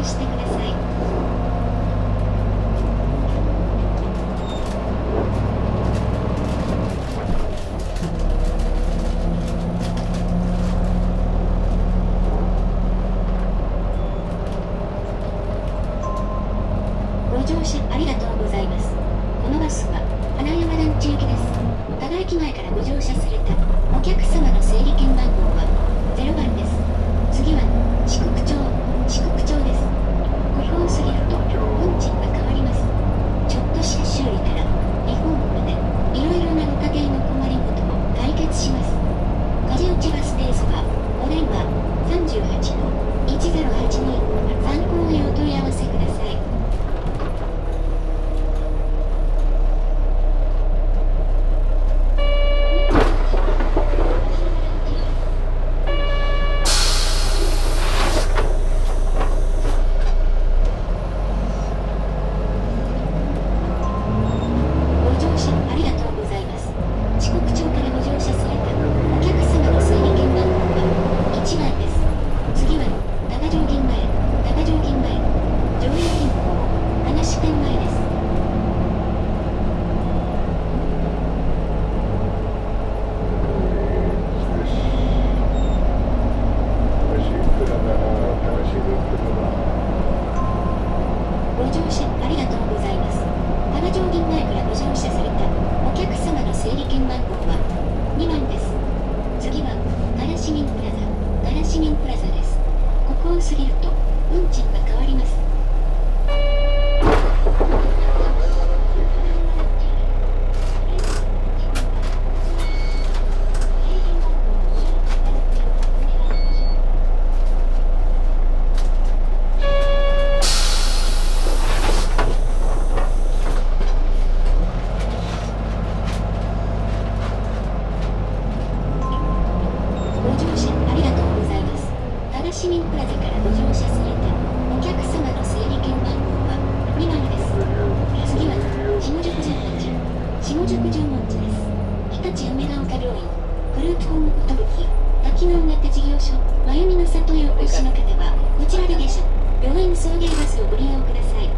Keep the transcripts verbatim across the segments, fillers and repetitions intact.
信してください。ご乗車ありがとうございます。このバスは花山団地行きです。多賀駅前からご乗車されたお客様の整理券番号はゼロばんです。次は四国町、四国町です。ここを過ぎると運賃が変わります。ちょっとした修理からリフォームまでいろいろなご家庭の困りごとを解決します。梶内バス停そばお電話 さんじゅうはちのいちゼロはちに 参考へお問い合わせください。ご乗車ありがとうございます。多賀城銀前からご乗車されたお客様の整理券番号はにばんです。次は奈良市民プラザ、奈良市民プラザです。ここを過ぎると運賃が変わります。市民プラザからご乗車されたお客様の整理券番号はにばんです。次は下宿十文字、下宿十文字です。日立梅ヶ丘病院、グループホームことぶき、多機能型事業所、まゆみの里へお越しの方は、こちらで下車、病院送迎バスをご利用ください。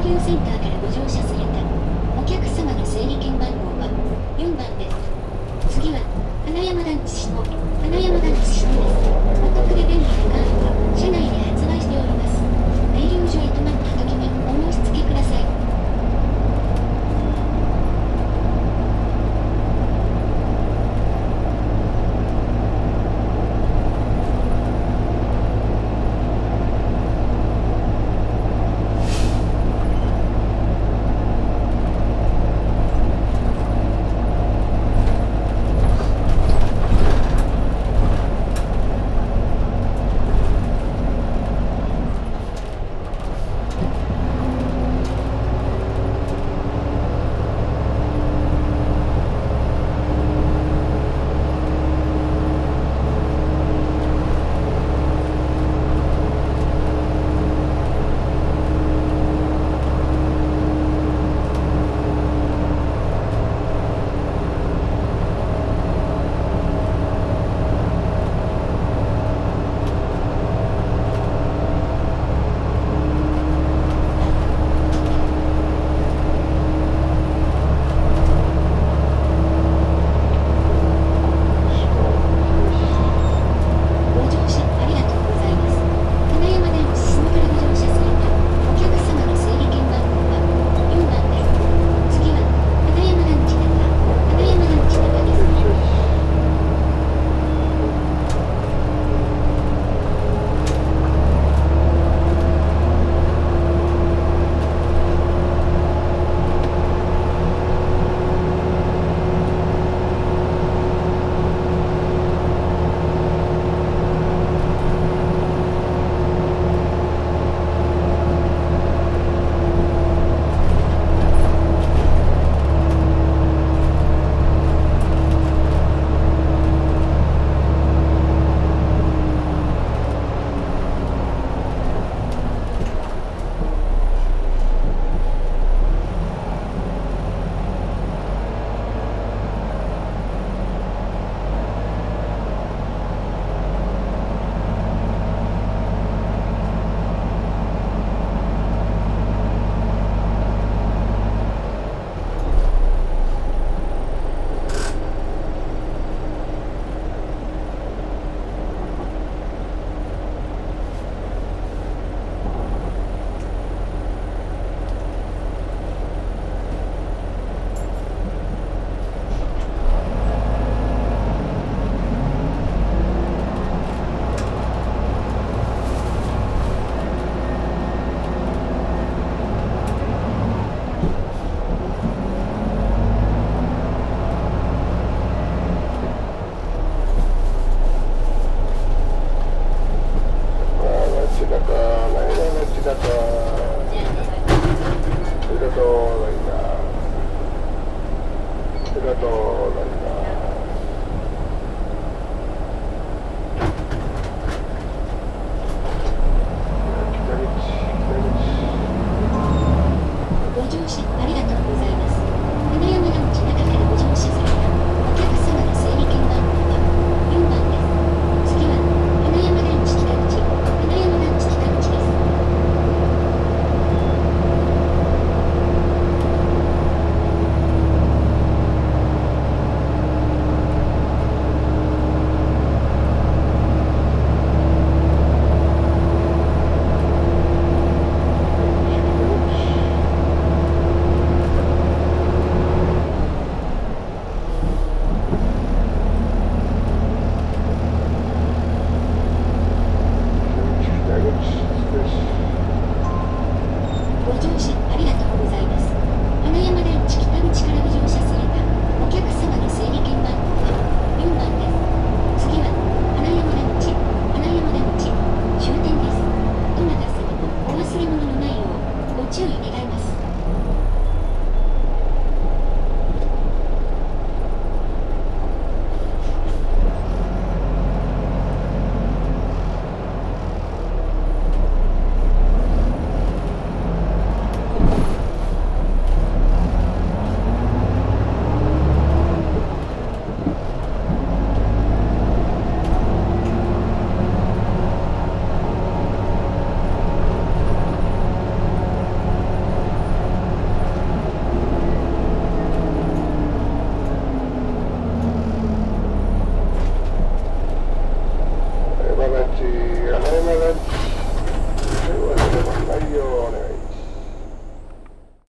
流センターからご乗車すると